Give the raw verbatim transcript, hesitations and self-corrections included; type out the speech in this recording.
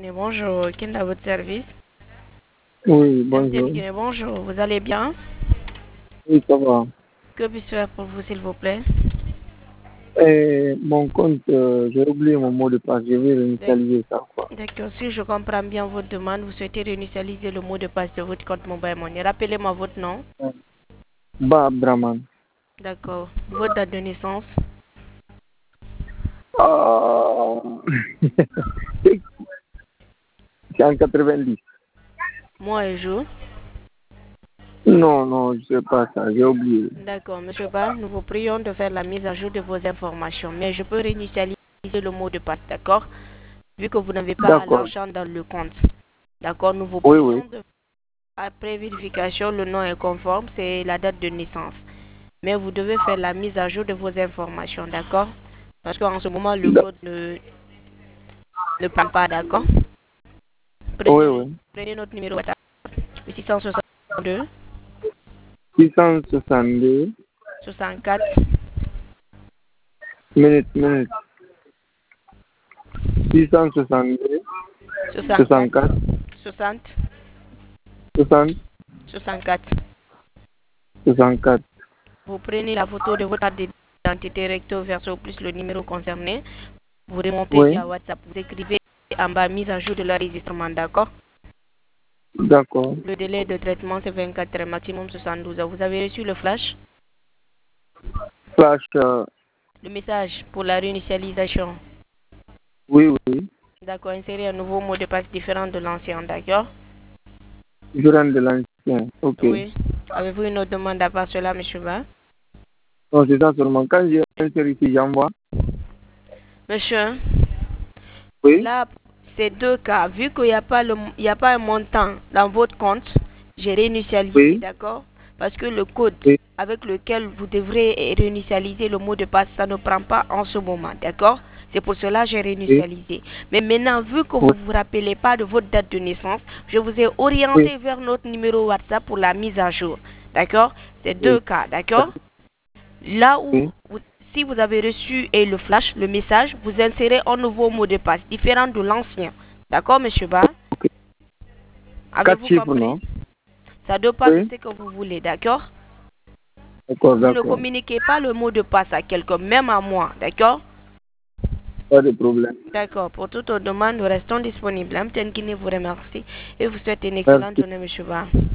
Guinée, bonjour. Quel est votre service? Oui, M T N bonjour. Guinée, bonjour. Vous allez bien? Oui, ça va. Que puis-je faire pour vous, s'il vous plaît? Et mon compte, euh, j'ai oublié mon mot de passe. Je vais réinitialiser ça, quoi. D'accord. Si je comprends bien votre demande, vous souhaitez réinitialiser le mot de passe de votre compte Mobile Money. Rappelez-moi votre nom. Ba Abdraman. D'accord. Votre date de naissance. Ah. C'est en quatre-vingt-dix. Mois et jour. Non, non, je sais pas ça. J'ai oublié. D'accord. Monsieur Ba, nous vous prions de faire la mise à jour de vos informations. Mais je peux réinitialiser le mot de passe, d'accord? Vu que vous n'avez pas D'accord. l'argent dans le compte. D'accord. Nous vous Oui, oui. prions de... Après vérification, le nom est conforme, c'est la date de naissance. Mais vous devez faire la mise à jour de vos informations, d'accord? Parce qu'en ce moment, le Da- code ne, ne prend pas, d'accord? Oui, Prenez, oui. prenez notre numéro WhatsApp, le six cent soixante-deux, six cent soixante-deux soixante-quatre, minutes, minutes. six cent soixante-deux soixante-quatre, soixante-quatre soixante, soixante soixante-quatre. soixante-quatre. Vous prenez la photo de votre carte d'identité recto verso plus le numéro concerné. Vous remontez Oui. via WhatsApp. Vous écrivez en bas mise à jour de l'enregistrement, d'accord? D'accord. Le délai de traitement, c'est vingt-quatre heures, maximum soixante-douze heures. Vous avez reçu le flash? Flash. euh, Le message pour la réinitialisation. oui, oui. D'accord, insérez un nouveau mot de passe différent de l'ancien, d'accord? Je rentre de l'ancien. Ok. Oui. Avez-vous une autre demande à part cela, monsieur Ba? Non, c'est ça seulement. Quand j'ai inséré ici, j'envoie. Monsieur, Oui. là, c'est deux cas. Vu qu'il n'y a pas le, il y a pas un montant dans votre compte, j'ai réinitialisé, Oui. d'accord? Parce que le code Oui. avec lequel vous devrez réinitialiser le mot de passe, ça ne prend pas en ce moment, d'accord? C'est pour cela que j'ai Oui. réinitialisé. Mais maintenant, vu que vous Oui. ne vous rappelez pas de votre date de naissance, je vous ai Oui. orienté vers notre numéro WhatsApp pour la mise à jour. D'accord? C'est deux Oui. cas, d'accord? Là où, Oui. vous- si vous avez reçu et le flash, le message, vous insérez un nouveau mot de passe, différent de l'ancien. D'accord, monsieur Ba? Ok. Quatre Avez-vous chiffres, compris? non? Ça dépend de Oui. ce que vous voulez, d'accord? D'accord, Vous ne d'accord. communiquez pas le mot de passe à quelqu'un, même à moi, d'accord? Pas de problème. D'accord. Pour toute autre demande, nous restons disponibles. M T N Guinée vous remercie et vous souhaite une excellente Merci. journée, monsieur Ba.